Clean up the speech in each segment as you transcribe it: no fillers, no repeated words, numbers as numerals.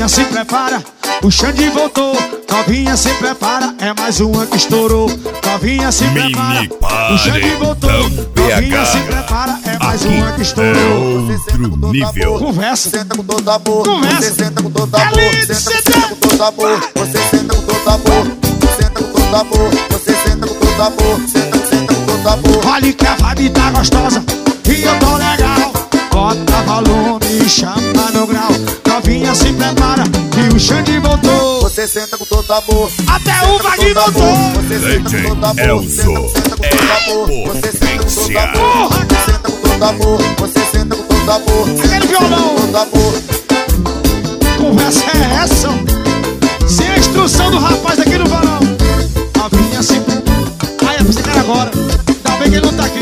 Novinha se prepara, o Xande voltou. Novinha se prepara, é mais uma que estourou. Novinha se prepara, o Xande voltou. Novinha se prepara, é mais uma que estourou. Outro nível. Conversa, Senta com todo amor. conversa. Você senta com todo amor. Elite, Senta com todo amor. Você senta com todo amor. Senta com todo amor. Você senta com todo amor. Senta com todo amor. Olha que a vibe tá gostosa e eu tô legal. Bota volume e chama no grau. Novinha se prepara e o Xande voltou. Você senta com todo amor. Até o Vaguinho voltou. Você senta com todo amor. Elzo Senta com todo amor. Você senta com todo amor. Senta com todo amor. Você senta com todo amor. Aquele violão. Todo amor. Conversa é essa? Sem a instrução do rapaz aqui no varão. Novinha se... Ai, é pra você cara agora. Ainda bem que ele não tá aqui.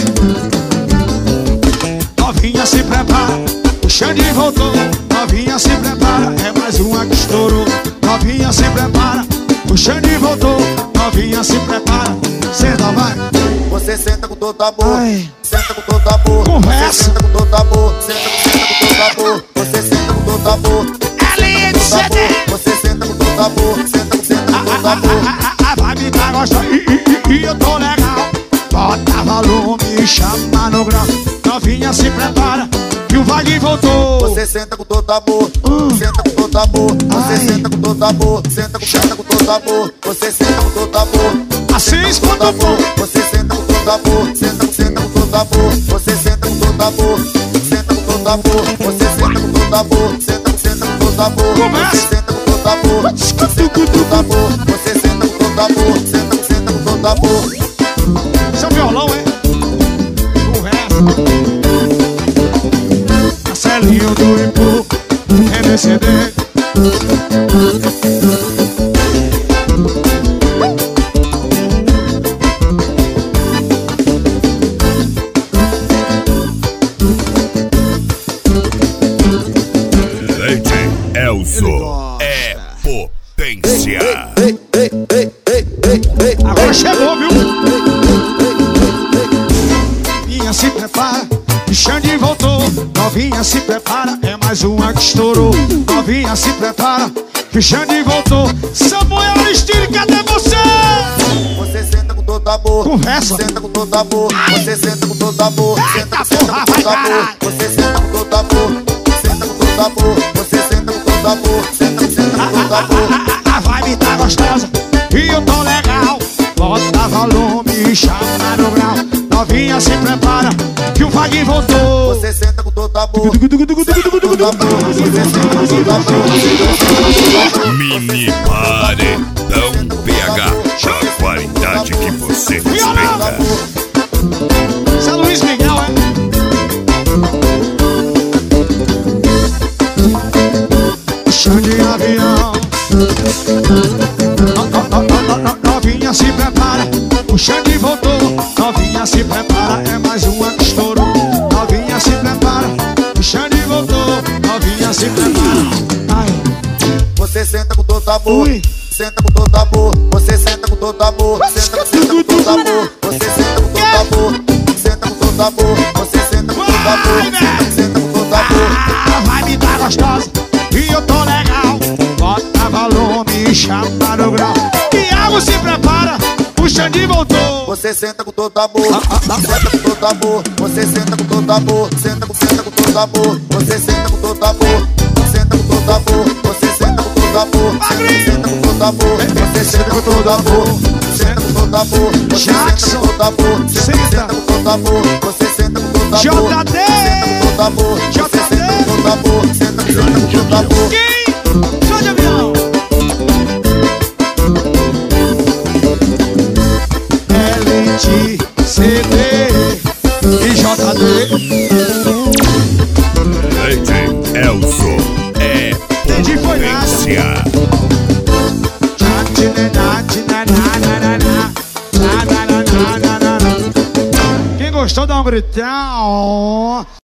Novinha se prepara, o Xande voltou. Novinha se prepara, é mais uma que estourou. Novinha se prepara, o Xande voltou. Novinha se prepara, senta vai. Você senta com todo amor. Ai. Senta com todo amor. Conversa. Você senta com todo amor. Senta com todo amor. Você senta com todo amor. Elite, Você senta com todo amor. Senta com todo amor. a vibe tá gostosa e eu tô legal. Bota volume e chama no grau. Novinha se prepara, que o Vaguinho voltou. Você senta com todo amor. Senta com todo amor. Você senta com todo amor. Senta com todo amor. Você senta com todo amor. Assim escuta o povo. Você senta com todo amor. Senta com todo amor. Você senta com todo amor. Senta com todo amor. Você senta com todo amor. Senta com todo amor. Começa. Você senta com todo amor. Senta com todo amor. Você senta com todo amor. Senta com todo amor. Seu violão, é? O resto. Marcelinho do Impu, MCD. Leite Elzo é potência. Agora chegou, viu? Novinha se prepara, o Xande voltou. Novinha se prepara, é mais uma que estourou. Novinha se prepara, que o Xande voltou. Samuel Aristide, cadê você? Você senta com todo amor. Conversa. Senta com todo amor. Você senta com todo amor. Senta com porra, todo vai, amor. vai. Você senta com todo amor. Senta com todo amor. Você senta com todo amor. Senta com todo amor. A vibe tá gostosa e eu tô legal. Bota volume e chama no grau. Novinha se prepara, que o Vaguinho voltou. Você senta com todo amor. Todo amor. Você senta com todo amor. Mini Paredão PH. A qualidade que você respeita. São Luís Miguel, é? Xande avião. Novinha se prepara, o Xande voltou. Novinha se prepara, é mais uma que estourou. Novinha se prepara, o Xande voltou. Novinha se prepara. Ai, Você senta com todo amor. ui. Senta com todo amor. Você senta com todo amor. Senta com todo amor. Você senta com todo amor. Senta com todo amor. Você senta com todo amor. Senta com todo amor. A vibe tá gostosa e eu tô legal. Bota volume e chama no grau. Thiago se prepara, o Xande voltou. Você senta com todo amor. Senta com todo amor. Você senta com todo amor. Senta com todo amor. Você senta com todo amor. Senta com todo amor. Você senta com todo amor. Senta com todo amor. Você senta com todo amor. Senta com todo amor. Você senta com todo amor. Senta com todo amor. Você senta com todo amor. JD. Senta com todo amor. Você senta com todo amor. Senta com todo amor. Quem? Xande avião. Elite, CD e JD. Leite Elzo é Entendi, foi nada. potência. Quem gostou, dá um gritão.